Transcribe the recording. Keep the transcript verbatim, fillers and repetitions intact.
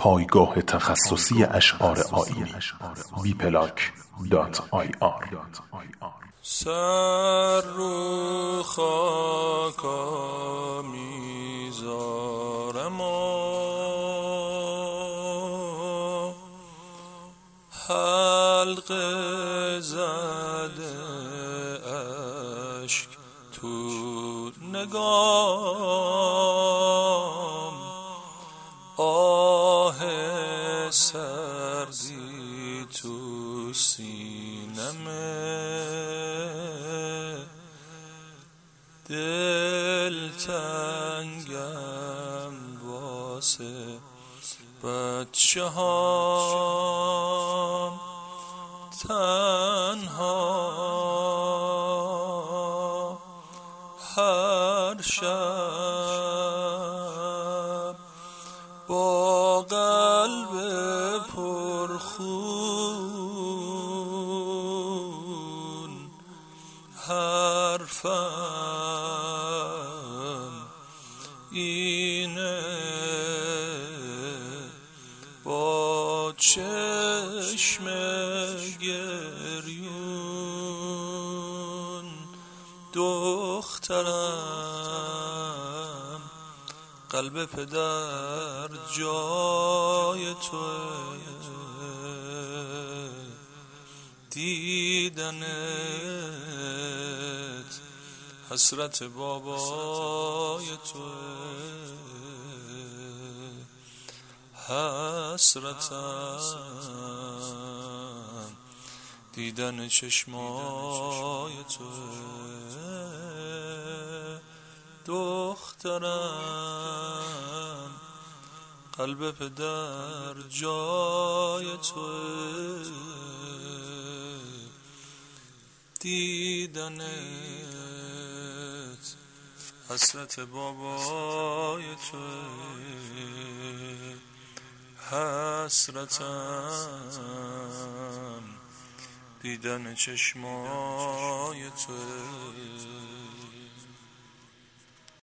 پایگاه تخصصی اشعار آیینی بی پلاک دات آی آر. سر رو خاکا میذارم و حلقه زده اشک تو نگام، آه سردی تو سینمه، دل تنگم واسه بچه هام، تنها هر شب با قلب پرخون، حرفم اینه با چشم گریون، دخترم قلب پدر جای توه، دیدنت حسرت بابای توه، حسرتم دیدن چشمای توه، دخترم قلب پدر جای توه، دیدنت حسرت بابای توه، حسرتم دیدن چشمای توه.